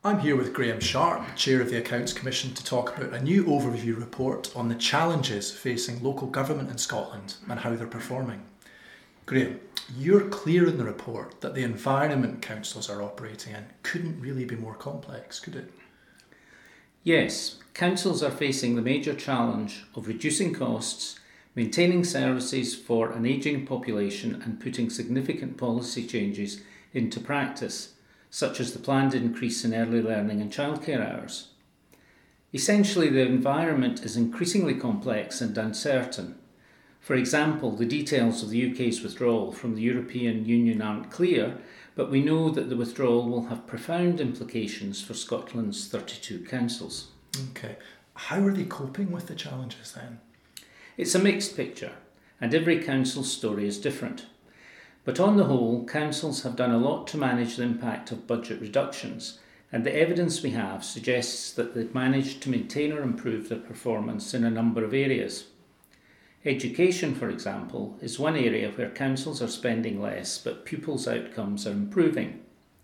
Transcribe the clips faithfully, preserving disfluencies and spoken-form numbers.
I'm here with Graham Sharp, Chair of the Accounts Commission, to talk about a new overview report on the challenges facing local government in Scotland and how they're performing. Graham, you're clear in the report that the environment councils are operating in couldn't really be more complex, could it? Yes, councils are facing the major challenge of reducing costs, maintaining services for an ageing population and putting significant policy changes into practice, such as the planned increase in early learning and childcare hours. Essentially, the environment is increasingly complex and uncertain. For example, the details of the U K's withdrawal from the European Union aren't clear, but we know that the withdrawal will have profound implications for Scotland's thirty-two councils. Okay. How are they coping with the challenges then? It's a mixed picture, and every council's story is different. But on the whole, councils have done a lot to manage the impact of budget reductions, and the evidence we have suggests that they've managed to maintain or improve their performance in a number of areas. Education, for example, is one area where councils are spending less, but pupils' outcomes are improving.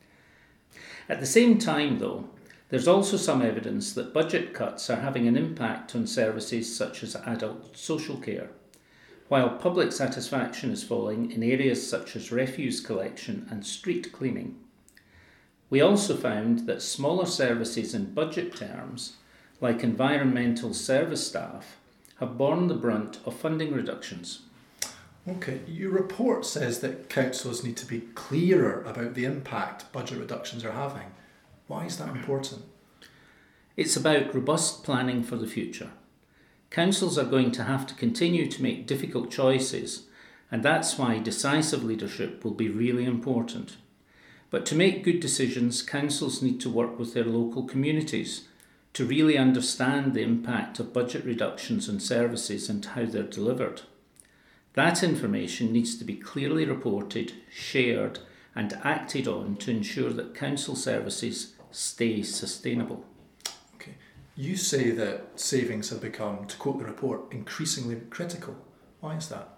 At the same time, though, there's also some evidence that budget cuts are having an impact on services such as adult social care, while public satisfaction is falling in areas such as refuse collection and street cleaning. We also found that smaller services in budget terms, like environmental service staff, have borne the brunt of funding reductions. Okay, your report says that councils need to be clearer about the impact budget reductions are having. Why is that important? It's about robust planning for the future. Councils are going to have to continue to make difficult choices, and that's why decisive leadership will be really important. But to make good decisions, councils need to work with their local communities to really understand the impact of budget reductions on services and how they're delivered. That information needs to be clearly reported, shared, and acted on to ensure that council services stay sustainable. Okay. You say that savings have become, to quote the report, increasingly critical. Why is that?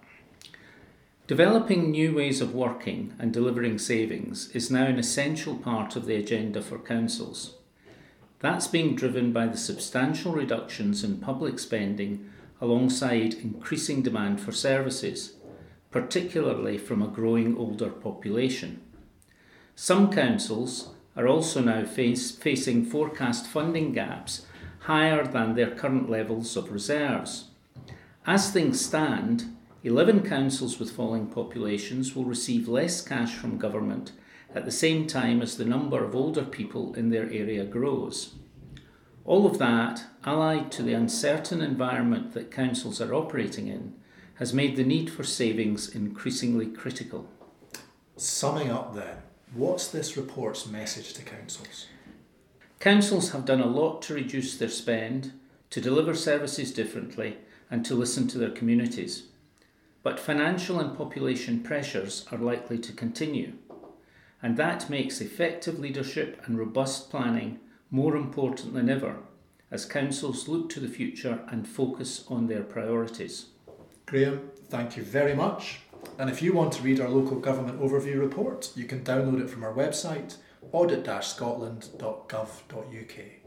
Developing new ways of working and delivering savings is now an essential part of the agenda for councils. That's being driven by the substantial reductions in public spending alongside increasing demand for services, particularly from a growing older population. Some councils are also now face, facing forecast funding gaps higher than their current levels of reserves. As things stand, eleven councils with falling populations will receive less cash from government at the same time as the number of older people in their area grows. All of that, allied to the uncertain environment that councils are operating in, has made the need for savings increasingly critical. Summing up then, what's this report's message to councils? Councils have done a lot to reduce their spend, to deliver services differently, and to listen to their communities. But financial and population pressures are likely to continue, and that makes effective leadership and robust planning more important than ever as councils look to the future and focus on their priorities. Graham, thank you very much. And if you want to read our local government overview report, you can download it from our website, audit dash scotland dot gov dot U K.